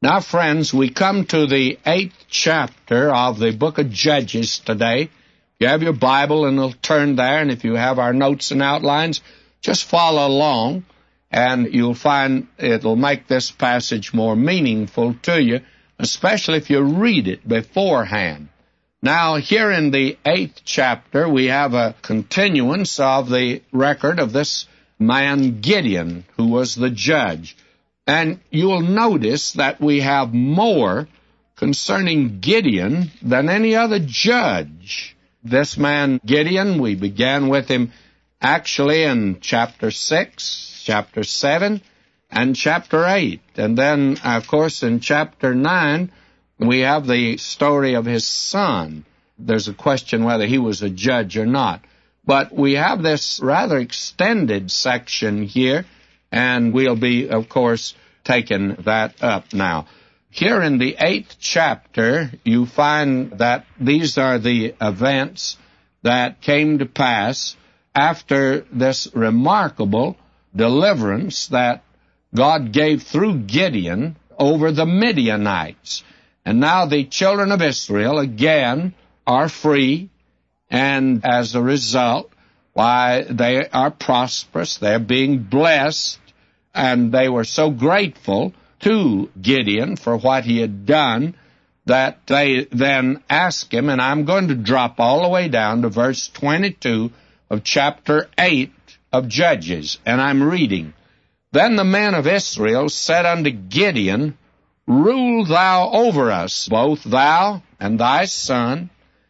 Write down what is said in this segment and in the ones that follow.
Now, friends, we come to the 8th chapter of the book of Judges today. If you have your Bible, and it'll turn there, and if you have our notes and outlines, just follow along, and you'll find it'll make this passage more meaningful to you, especially if you read it beforehand. Now, here in the 8th chapter, we have a continuance of the record of this man Gideon, who was the judge. And you'll notice that we have more concerning Gideon than any other judge. This man Gideon, we began with him actually in chapter 6, chapter 7, and chapter 8. And then, of course, in chapter 9, we have the story of his son. There's a question whether he was a judge or not. But we have this rather extended section here, and we'll be, of course, taking that up now. Here in the 8th chapter, you find that these are the events that came to pass after this remarkable deliverance that God gave through Gideon over the Midianites. And now the children of Israel again are free, and as a result, why, they are prosperous, they're being blessed, and they were so grateful to Gideon for what he had done that they then asked him, and I'm going to drop all the way down to verse 22 of chapter 8 of Judges, and I'm reading. Then the men of Israel said unto Gideon, Rule thou over us, both thou and thy son's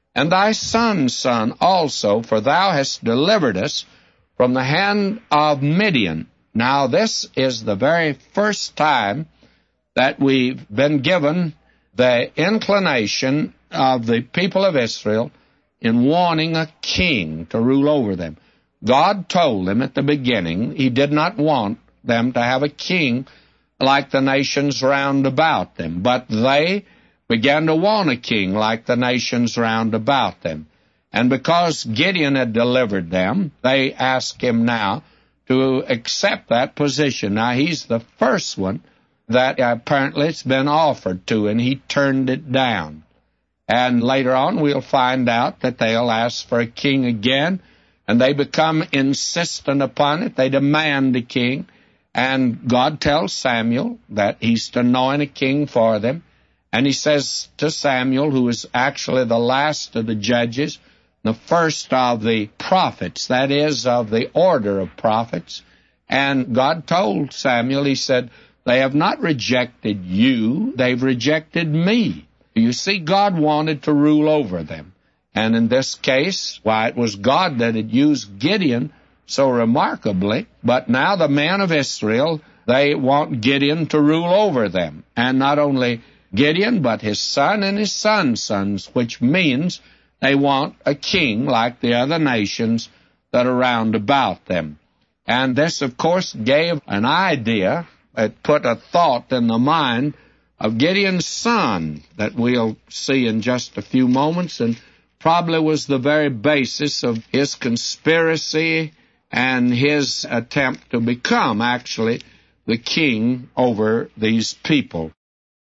son also, for thou hast delivered us from the hand of Midian. Now, this is the very first time that we've been given the inclination of the people of Israel in wanting a king to rule over them. God told them at the beginning He did not want them to have a king like the nations round about them, but they began to want a king like the nations round about them. And because Gideon had delivered them, they asked him now to accept that position. Now, he's the first one that apparently it's been offered to, and he turned it down. And later on, we'll find out that they'll ask for a king again, and they become insistent upon it. They demand a king, and God tells Samuel that He's to anoint a king for them. And He says to Samuel, who is actually the last of the judges, the first of the prophets, that is, of the order of prophets. And God told Samuel, He said, they have not rejected you, they've rejected me. You see, God wanted to rule over them. And in this case, why, it was God that had used Gideon so remarkably, but now the men of Israel, they want Gideon to rule over them. And not only Gideon, but his son and his son's sons, which means they want a king like the other nations that are round about them. And this, of course, gave an idea, it put a thought in the mind of Gideon's son that we'll see in just a few moments, and probably was the very basis of his conspiracy and his attempt to become actually the king over these people.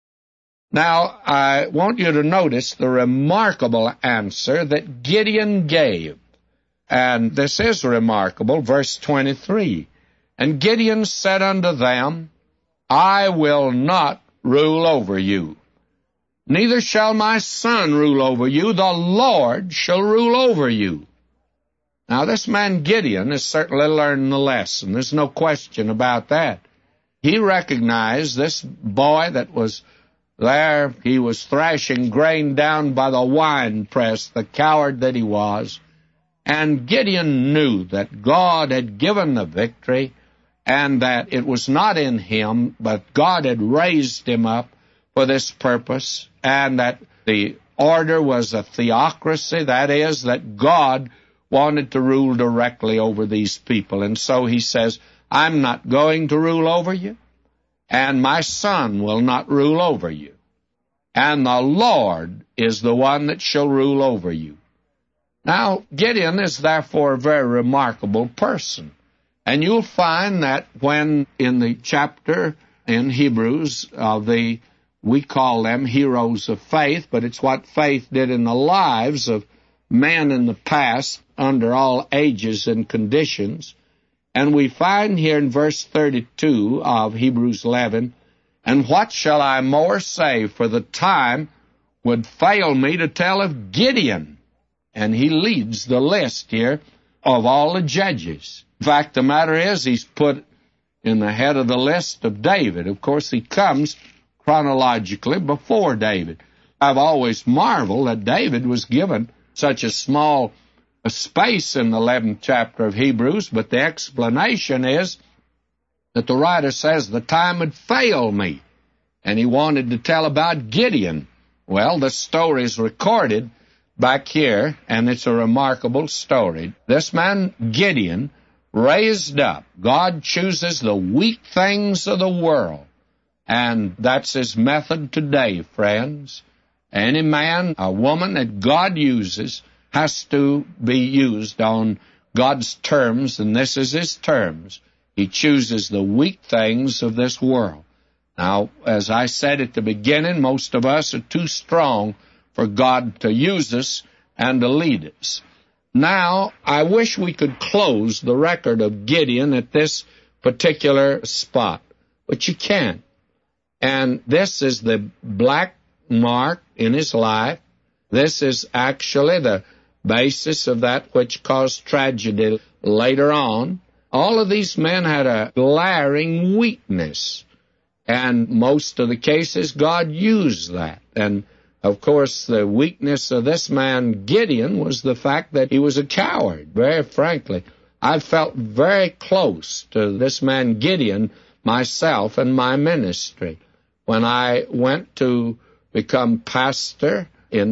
Now, I want you to notice the remarkable answer that Gideon gave. And this is remarkable, verse 23. And Gideon said unto them, I will not rule over you, neither shall my son rule over you, the Lord shall rule over you. Now, this man Gideon has certainly learned the lesson. There's no question about that. He recognized this boy that was there, he was thrashing grain down by the wine press, the coward that he was. And Gideon knew that God had given the victory and that it was not in him, but God had raised him up for this purpose, and that the order was a theocracy, that is, that God wanted to rule directly over these people. And so he says, I'm not going to rule over you, and my son will not rule over you. And the Lord is the one that shall rule over you. Now, Gideon is therefore a very remarkable person. And you'll find that when in the chapter in Hebrews of the We call them heroes of faith, but it's what faith did in the lives of men in the past under all ages and conditions. And we find here in verse 32 of Hebrews 11, "And what shall I more say, for the time would fail me to tell of Gideon." And he leads the list here of all the judges. In fact, the matter is, he's put in the head of the list of David. Of course, he comes chronologically before David. I've always marveled that David was given such a small space in the 11th chapter of Hebrews, but the explanation is that the writer says the time had failed me, and he wanted to tell about Gideon. Well, the story is recorded back here, and it's a remarkable story. This man, Gideon, raised up. God chooses the weak things of the world, and that's his method today, friends. Any man or woman that God uses has to be used on God's terms, and this is his terms. He chooses the weak things of this world. Now, as I said at the beginning, most of us are too strong for God to use us and to lead us. Now, I wish we could close the record of Gideon at this particular spot, but you can't. And this is the black mark in his life. This is actually the basis of that which caused tragedy later on. All of these men had a glaring weakness, and most of the cases God used that. And of course, the weakness of this man, Gideon, was the fact that he was a coward, very frankly. I felt very close to this man, Gideon, myself and my ministry. When I went to become pastor in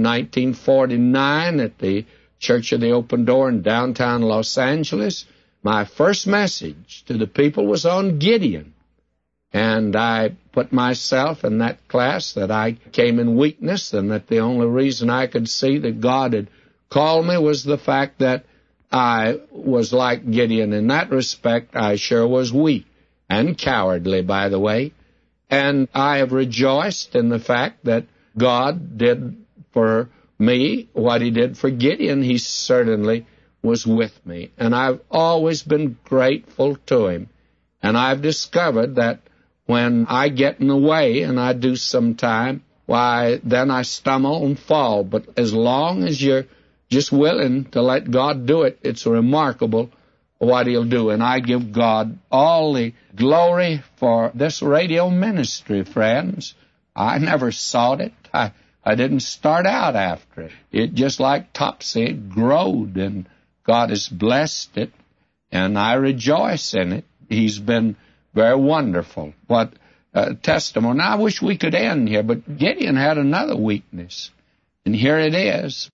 1949 at the Church of the Open Door in downtown Los Angeles, my first message to the people was on Gideon. And I put myself in that class, that I came in weakness, and that the only reason I could see that God had called me was the fact that I was like Gideon. In that respect, I sure was weak and cowardly, by the way. And I have rejoiced in the fact that God did for me what he did for Gideon. He certainly was with me. And I've always been grateful to him. And I've discovered that when I get in the way, and I do sometime, why, then I stumble and fall. But as long as you're just willing to let God do it, it's remarkable what he'll do. And I give God all the glory for this radio ministry, friends. I never sought it. I didn't start out after it. It just like Topsy, it growed, and God has blessed it, and I rejoice in it. He's been very wonderful. What testimony. Now, I wish we could end here, but Gideon had another weakness, and here it is.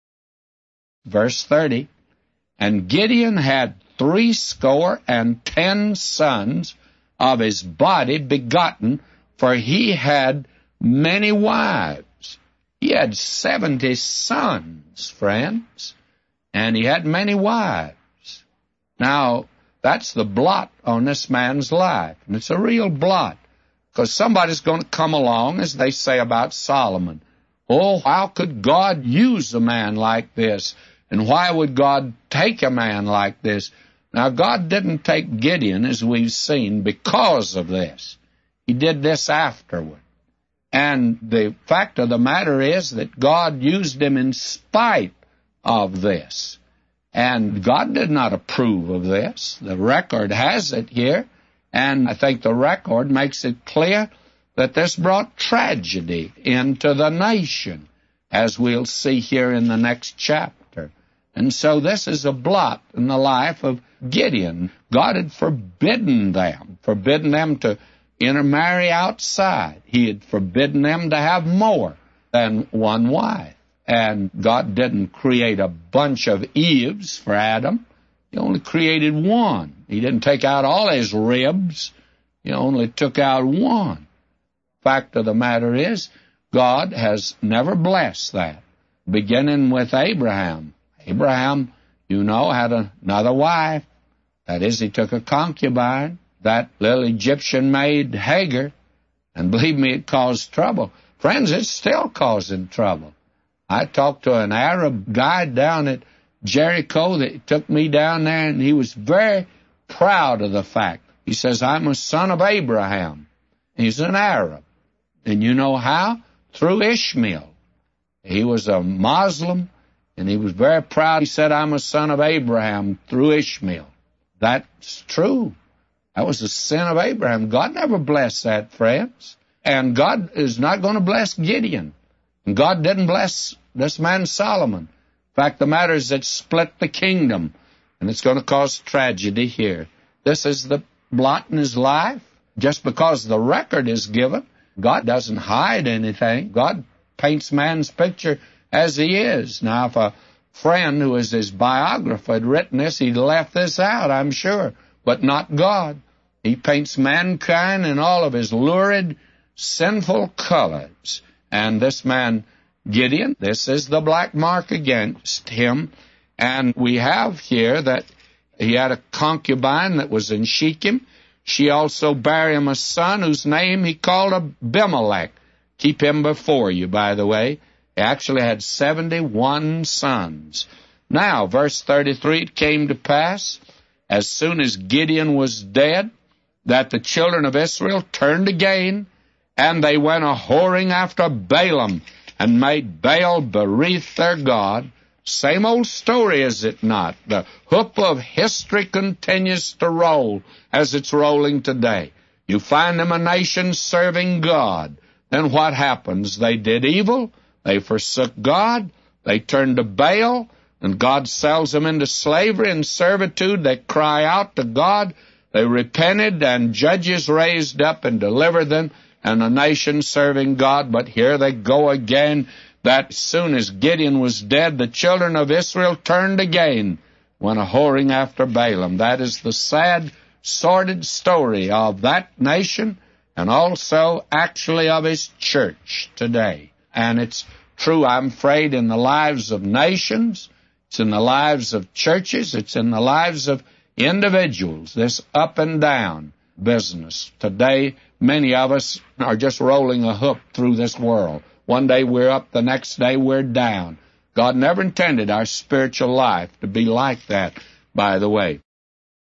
Verse 30, "And Gideon had 70 sons of his body begotten, for he had many wives." He had 70 sons, friends, and he had many wives. Now, that's the blot on this man's life, and it's a real blot, because somebody's going to come along, as they say about Solomon. Oh, how could God use a man like this? And why would God take a man like this? Now, God didn't take Gideon, as we've seen, because of this. He did this afterward. And the fact of the matter is that God used him in spite of this. And God did not approve of this. The record has it here. And I think the record makes it clear that this brought tragedy into the nation, as we'll see here in the next chapter. And so this is a blot in the life of Gideon. God had forbidden them to intermarry outside. He had forbidden them to have more than one wife. And God didn't create a bunch of Eves for Adam. He only created one. He didn't take out all his ribs. He only took out one. Fact of the matter is, God has never blessed that. Beginning with Abraham. Abraham, had another wife. That is, he took a concubine, that little Egyptian maid Hagar, and believe me, it caused trouble. Friends, it's still causing trouble. I talked to an Arab guy down at Jericho that took me down there, and he was very proud of the fact. He says, I'm a son of Abraham. He's an Arab. And you know how? Through Ishmael. He was a Muslim, and he was very proud. He said, I'm a son of Abraham through Ishmael. That's true. That was the sin of Abraham. God never blessed that, friends. And God is not going to bless Gideon. And God didn't bless this man Solomon. In fact, the matter is it split the kingdom, and it's going to cause tragedy here. This is the blot in his life. Just because the record is given, God doesn't hide anything. God paints man's picture as he is. Now, if a friend who is his biographer had written this, he'd left this out, I'm sure, but not God. He paints mankind in all of his lurid, sinful colors. And this man, Gideon, this is the black mark against him. And we have here that he had a concubine that was in Shechem. She also bare him a son whose name he called Abimelech. Keep him before you, by the way. He actually had 71 sons. Now, verse 33, it came to pass, as soon as Gideon was dead, that the children of Israel turned again, and they went a-whoring after Balaam, and made Baal-berith their god. Same old story, is it not? The hoop of history continues to roll as it's rolling today. You find them a nation serving God. Then what happens? They did evil. They forsook God. They turned to Baal, and God sells them into slavery and servitude. They cry out to God. They repented, and judges raised up and delivered them, and a nation serving God. But here they go again, that as soon as Gideon was dead, the children of Israel turned again, went a-whoring after Balaam. That is the sad, sordid story of that nation, and also actually of his church today. And it's true, I'm afraid, in the lives of nations, it's in the lives of churches, it's in the lives of individuals, this up and down business. Today, many of us are just rolling a hoop through this world. One day we're up, the next day we're down. God never intended our spiritual life to be like that, by the way.